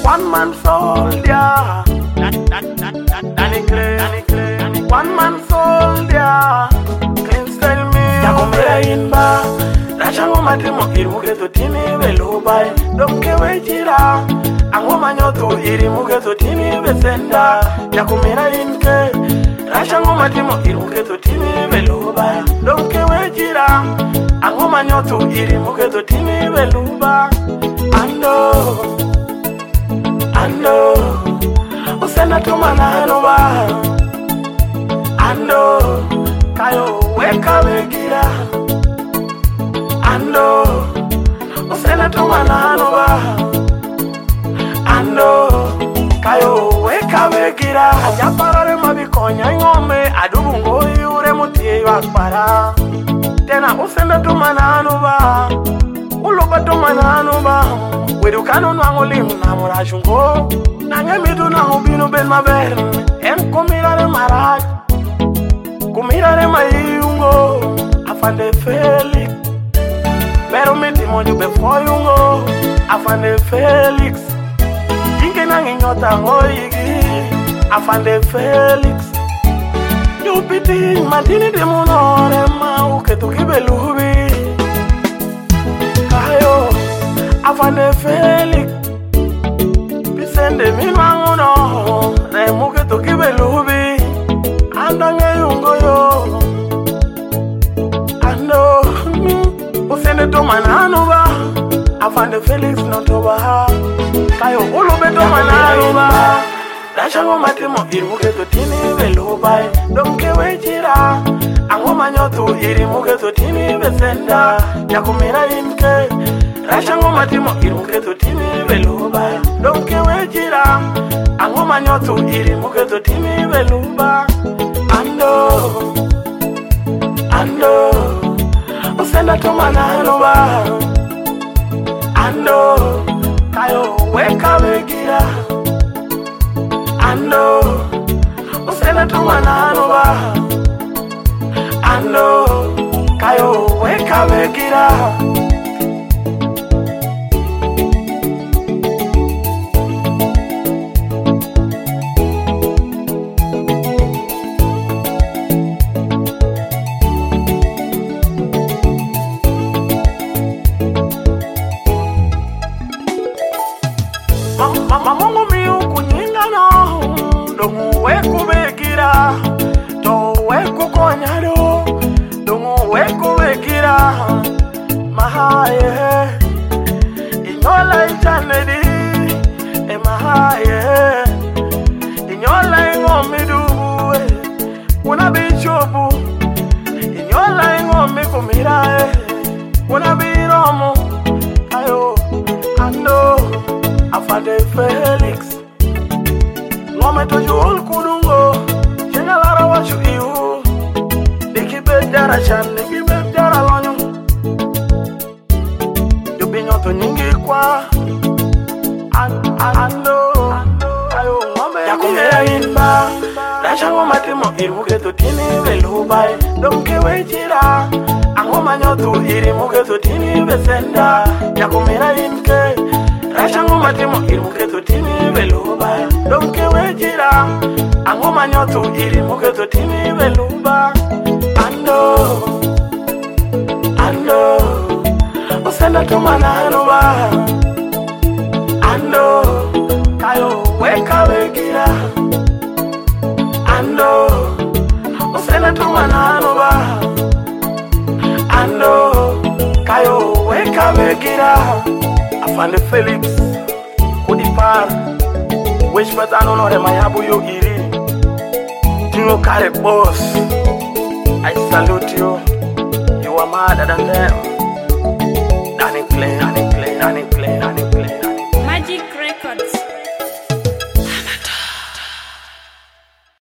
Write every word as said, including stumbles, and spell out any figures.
one man soldier. Danny Clay, Danny Clay, one man soldier. Clean style me, Yakumira inba. Rashango matimo irimuke to tini velubai. Domke wejira, ango manyoto irimuke to tini vesenda. Yakumira inke, rashango matimo irimuke to tini velubai. Domke wejira, ango manyoto irimuke to tini veluba. Ando, ando, usena tumanano ba. Ando, kayo weka vegira. Ando, usena tumanano ba. Ando, kayo weka vegira. Ajapara mabikonya ngome, adubungo yure mutie wakpara. Tena usena tumanano ba. Uloba tumanano ba. Wedukano nwangolimu na murashungo. Nange midu na hubinu ben maber. En kumirare maraj. Kumirare mayungo. Afande Felix. Pero miti moju before yungo. Afande Felix. Inge nange nyota ngoigi. Afande Felix. Yupiti matini de munore ma uketu kibelubi. Kayo Afande Felix. Bisende minwanguno na muke to kibelubi. Andange yungo yo. Ando usende to manano ba. Afande Felix no to ba. Kayo ulube to manano ba. Rashango matimo irimuke to tini velubai. Domke wejira, ango manyoto irimuke to tini vesenda. Yakumira inke, rashango matimo irimuke to tini velubai. Domke wejira, ango manyoto irimuke to tini veluba. Ando, ando, usenda to manano ba. Ando, kayo weka vegira. Ando, usena tumanano ba. Ando, kayo weka vegira. Mama mungu miu kunyinga no. Dongu weku vegira. To weku konyado. Dongu weku vegira. Mahaye. Inyola ichanedi. E mahaye. Inyola ingomidu. Una bichobu. Inyola ingomi kumirae. Una biromo. Ayo. Ando. Afande Felix. Ngome to juul kudungo. Jenga lara wachu iu. Diki bedara chan, diki bedara lonyo. Yubinyo to nyingi kwa. Ando. Ayo ngome yakumira inba. Rashango matimo irimuke to tini velubai. Domke wejira. Ango manyotu irimuke to tini vesenda. Yakumira inke. Rashango matimo irimuke to tini veluba. Domke wejira. Ango manyoto irimuke to tini veluba. Ando, ando, usenda to manano ba. Ando, kayo weka vegira. Ando, usenda to manano ba. Ando, kayo weka vegira. Afande Felix, Kudipar, wish but I don't know that my abu yo iri. You know, carry boss. I salute you. You are madder than them.